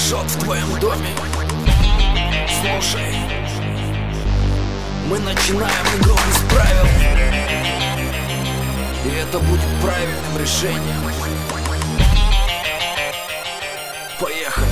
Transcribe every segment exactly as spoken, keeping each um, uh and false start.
жжет в твоем доме. Слушай, мы начинаем игру без правил, и это будет правильным решением. Поехали.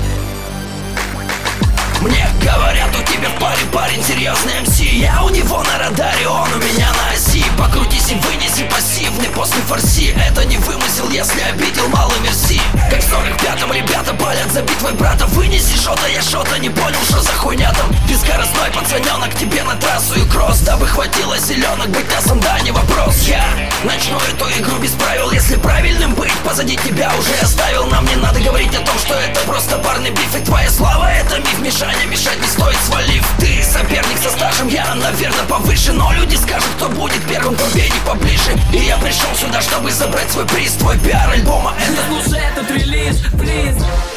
Мне говорят, у тебя парень, парень серьезный эм си. Я у него на радаре, он у меня на оси. Покрутись и вынеси пассивный после фарси. Это не вымысел, если обидел, мало мерси. Как в сорок пятом ребята палят за битвой брата. Вынеси что-то, я что-то не понял, что за хуйня там. Бескоростной пацаненок тебе на трассу и кросс. Дабы хватило селенок быть асом, да не вопрос. Я начну эту игру без правил, если правильным быть. Позади тебя уже оставил, нам не надо говорить о том, что это просто парный биф. И твоя слава это миф, Мишаня, мешать не стоит, свалив. Ты соперник со стажем, я, наверное, повыше. Но люди скажут, кто будет первым к победе поближе. И я пришел сюда, чтобы забрать свой приз. Твой пиар альбома это... Слушай этот релиз, плиз.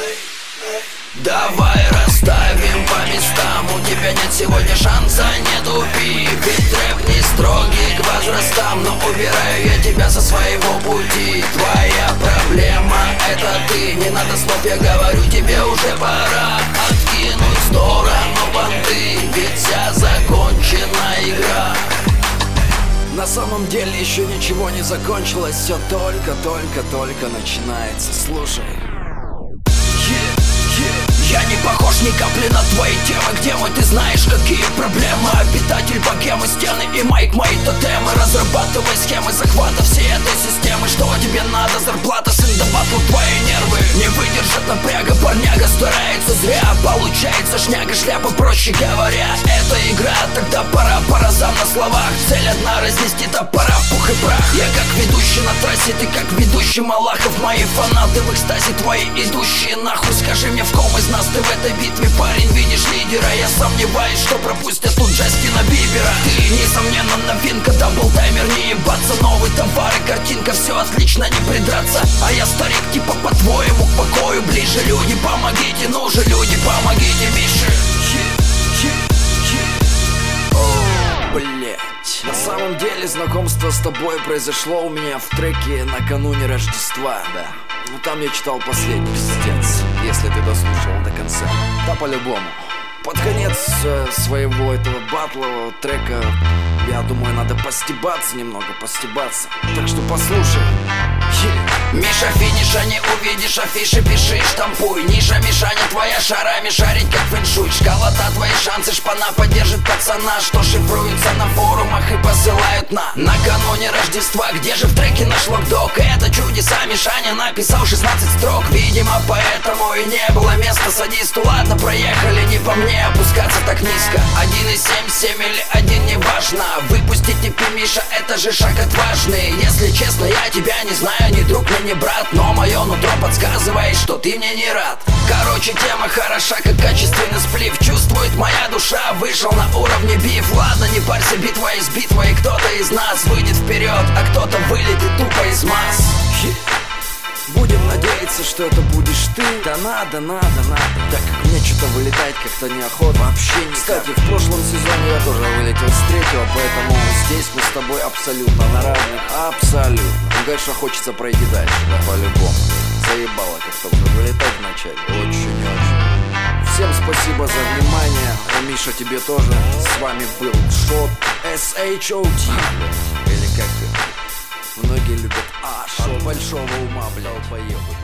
Давай расставим по местам. У тебя нет сегодня шанса, не тупи. Ведь рэп не строгий к возрастам. Но убираю я тебя со своего пути. Твоя проблема это ты. Не надо слов, я говорю, тебе уже пора откинуть в сторону банты. Ведь вся закончена игра. На самом деле еще ничего не закончилось. Все только-только-только начинается. Слушай. Я не похож ни капли на твои темы. Где мой, ты знаешь, какие проблемы. Обитатель богемы, стены и майк, мои тотемы. Разрабатывай схемы захвата всей этой системы. Что тебе надо? Зарплата, сын, да батл, твои нервы не выдержат напряга, парняга старается зря. Получается шняга, шляпа, проще говоря. Это игра, тогда пора, пора зам на словах. Цель одна, разнести топора в пух и прах. Я как ведущий на трассе, ты как ведущий Малахов. Мои фанаты в экстазе, твои идущие нахуй. Скажи мне, в ком из нас ты в этой битве, парень, видишь лидера? Я сомневаюсь, что пропустят тут Джастина Бибера. Ты, несомненно, новинка, даблтаймер, не ебаться. Новый товар и картинка, все отлично, не придраться. А я старик, типа по-твоему, к покою ближе. Люди, помогите, ну же, люди, помогите, Миша. Блять. На самом деле знакомство с тобой произошло у меня в треке накануне Рождества. Да. Ну там я читал последний пиздец, если ты дослушал до конца. Да, по-любому. Под конец э, своего этого батлового трека, я думаю, надо постебаться немного, постебаться. Так что послушай. Миша, финиша не увидишь, афиши пиши, штампуй. Ниша, Мишаня, твоя шарами шарить как фэншуй. Школота, твои шансы, шпана поддержит пацана, что шифруется на форумах и посылают на накануне Рождества. Где же в треке наш локдог? Это чудеса, Мишаня написал шестнадцать строк. Видимо, поэтому и не было места садисту. Ладно, проехали, не по мне опускаться так низко. Один и семь, семь или один, не важно. Выпустить и пи, Миша, это же шаг отважный. Если честно, я тебя не знаю, ни друг, ни не брат, но мое нутро подсказывает, что ты мне не рад. Короче, тема хороша, как качественный сплив. Чувствует моя душа, вышел на уровне биф. Ладно, не парься, битва из битвы, и кто-то из нас выйдет вперед, а кто-то вылетит тупо из масс. Будем надеяться, что это будешь ты. Да надо, надо, надо. Так как мне что-то вылетать как-то неохота. Вообще никак. Кстати, в прошлом сезоне я тоже вылетел с третьего, поэтому здесь мы с тобой абсолютно на равных. Абсолютно. Ну, конечно, хочется пройти дальше, да, по-любому. Заебало как-то уже вылетать вначале. Очень-очень. Всем спасибо за внимание. А Миша, тебе тоже. С вами был Шот эс эйч о ти. Или как многие любят А, шот большого ума, блядь. Поехали.